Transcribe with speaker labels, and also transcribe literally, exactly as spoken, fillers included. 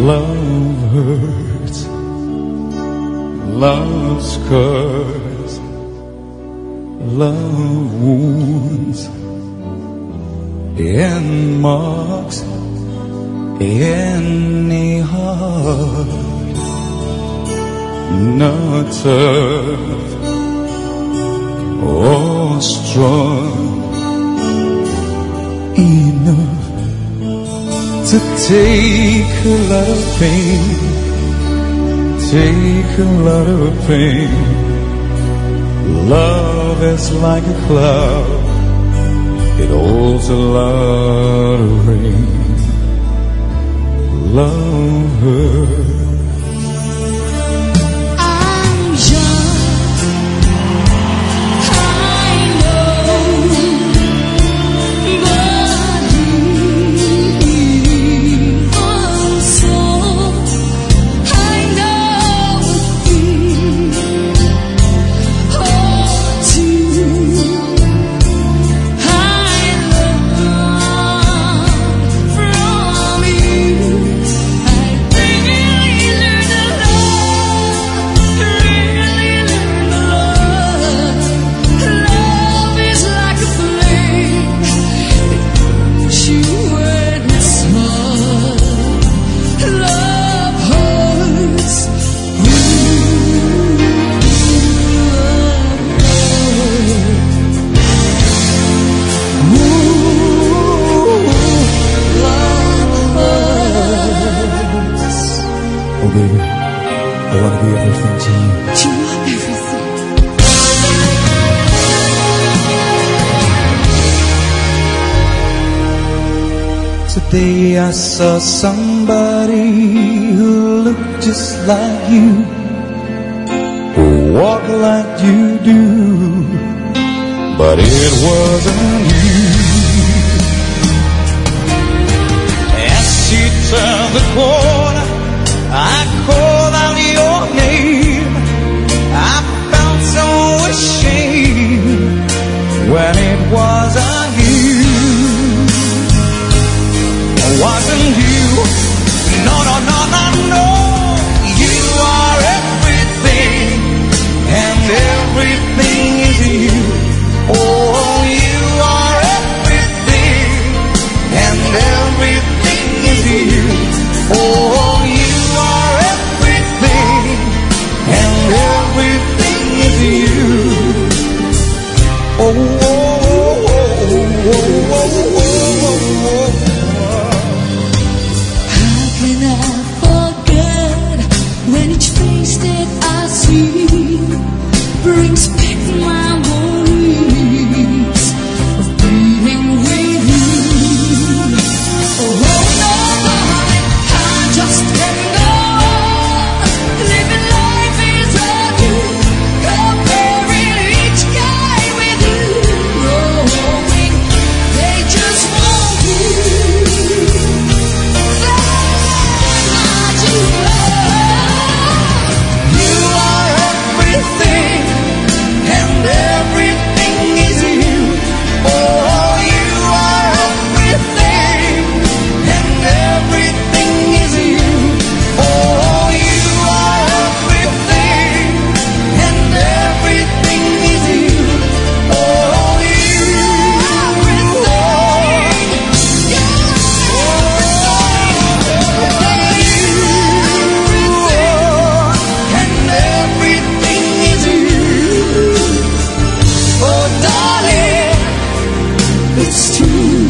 Speaker 1: Love hurts, love scars, love wounds, and marks any heart. Not tough or strong enough to take a lot of pain, take a lot of pain. Love is like a cloud, it holds a lot of rain. Love hurts.
Speaker 2: Oh baby, I wanna be everything to you.
Speaker 3: You are everything.
Speaker 1: Today I saw somebody who looked just like you, who walked like you do, but it wasn't you. As she turned the corner, I called out your name. I felt so ashamed when it wasn't you. Wasn't you? No, no, no, no, no. You are everything, and everything is you. Oh, you are everything, and everything is you. Oh, you are everything, and everything is you. Oh, oh, oh, oh, oh, oh, oh, oh.
Speaker 3: How can I forget when each face that I see brings back my worries of being with you? Oh no, I just can't go on living life without you, comparing each guy with you, knowing they just want you.
Speaker 1: You are everything, and everything is you. Oh, you are everything, and everything is you. Oh, you are everything, and everything is you. Oh, you are everything. And everything is you. Oh, darling, it's true.